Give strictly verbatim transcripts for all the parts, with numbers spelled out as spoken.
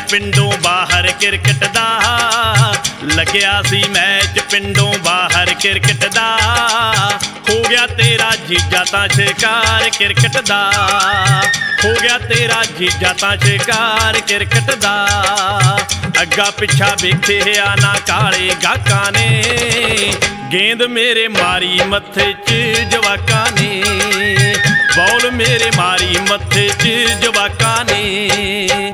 ਪਿੰਡੋਂ ਬਾਹਰ ਕ੍ਰਿਕਟ ਦਾ, ਲੱਗਿਆ ਸੀ ਮੈਚ ਪਿੰਡੋਂ ਬਾਹਰ ਕ੍ਰਿਕਟ ਦਾ। ਹੋ ਗਿਆ ਤੇਰਾ ਜੀਜਾ ਤਾਂ ਸ਼ਿਕਾਰ ਕ੍ਰਿਕਟ ਦਾ, ਹੋ ਗਿਆ ਤੇਰਾ ਜੀਜਾ ਤਾਂ ਸ਼ਿਕਾਰ ਕ੍ਰਿਕਟ ਦਾ। ਅੱਗਾ ਪਿੱਛਾ ਵੇਖਿਆ ਨਾ ਕਾਲੇ ਗਾਹਕਾਂ ਨੇ, ਗੇਂਦ ਮੇਰੇ ਮਾਰੀ ਮੱਥੇ 'ਚ ਜਵਾਕਾਂ ਨੇ, ਬੌਲ ਮੇਰੇ ਮਾਰੀ ਮੱਥੇ 'ਚ ਜਵਾਕਾਂ ਨੇ।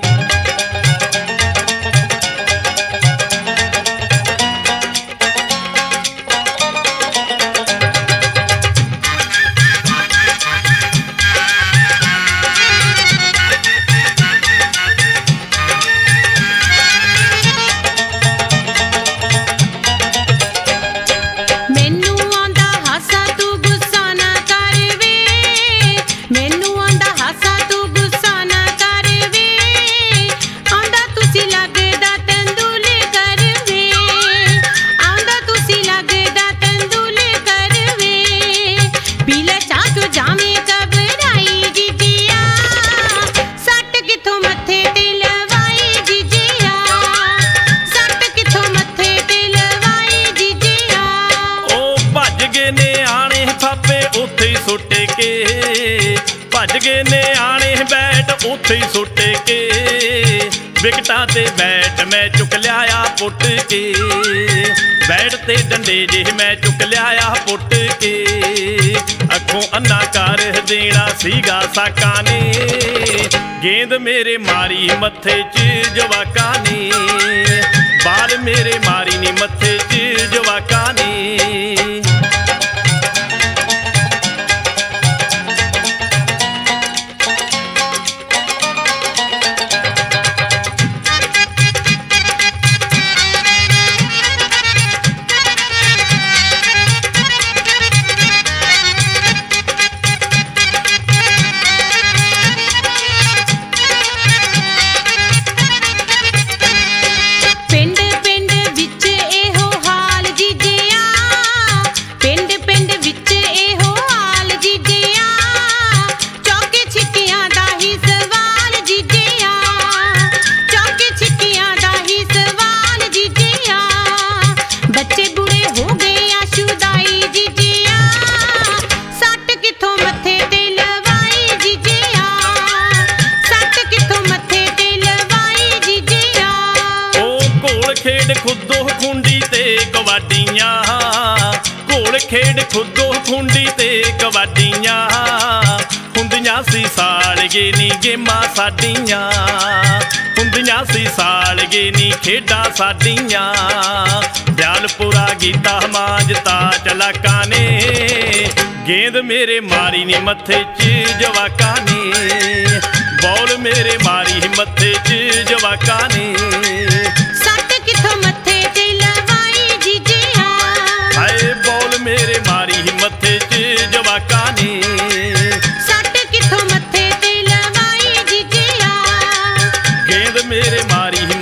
ਭੱਜ ਗਏ ਨਿਆਣੇ ਬੈਟ ਉੱਥੇ ਹੀ ਸੁੱਟ ਕੇ, ਵਿਕਟਾਂ ਤੇ ਬੈਟ ਮੈਂ ਚੁੱਕ ਲਿਆਇਆ ਪੁੱਟ ਕੇ, ਬੈਟ ਤੇ ਡੰਡੇ ਜਿਹੇ ਮੈਂ ਚੁੱਕ ਲਿਆਇਆ ਪੁੱਟ ਕੇ। ਅੱਖੋਂ ਅੰਨਾ ਕਰ ਦੇਣਾ ਸੀਗਾ ਸਾਕਾਂ ਨੇ, ਗੇਂਦ ਮੇਰੇ ਮਾਰੀ ਮੱਥੇ 'ਚ ਜਵਾਕਾਂ ਨੇ, ਬਾਲ ਮੇਰੇ ਮਾਰੀ ਨੀ ਮੱਥੇ 'ਚ ਜਵਾਕਾਂ ਨੇ। ਖੇਡ ਖੁੱਦੋ ਖੁੰਡੀ ਤੇ ਕਬੱਡੀਆਂ, ਘੋਲ ਖੇਡ ਖੁੱਦੋ ਖੁੰਡੀ ਤੇ ਕਬੱਡੀਆਂ, ਹੁੰਦੀਆਂ ਸੀ ਸਾਲਗੇ ਨੀ ਗੇਮਾਂ ਸਾਡੀਆਂ, ਹੁੰਦੀਆਂ ਸੀ ਸਾਲਗੇ ਨੀ ਖੇਡਾਂ ਸਾਡੀਆਂ। ਦਿਆਲਪੁਰਾ ਗੀਤਾ ਮਾਂਜਤਾ ਚਲਾਕਾਂ ਨੇ, ਗੇਂਦ ਮੇਰੇ ਮਾਰੀ ਨੀ ਮੱਥੇ 'ਚ ਜਵਾਕਾਂ ਨੇ, ਬੌਲ ਮੇਰੇ ਮਾਰੀ ਮੱਥੇ 'ਚ ਜਵਾਕਾਂ ਨੇ। ਮੱਥੇ ਤੇ ਲਵਾਈ ਜੀਜਿਆ, ਹਾਏ ਬੌਲ ਮੇਰੇ ਮਾਰੀ ਮੱਥੇ 'ਚ ਜਵਾਕਾਂ ਨੇ, ਸੱਟ ਕਿੱਥੋਂ ਮੱਥੇ ਤੇ ਲਵਾਈ ਜੀਜਿਆ, ਗੇਂਦ ਮੇਰੇ ਮਾਰੀ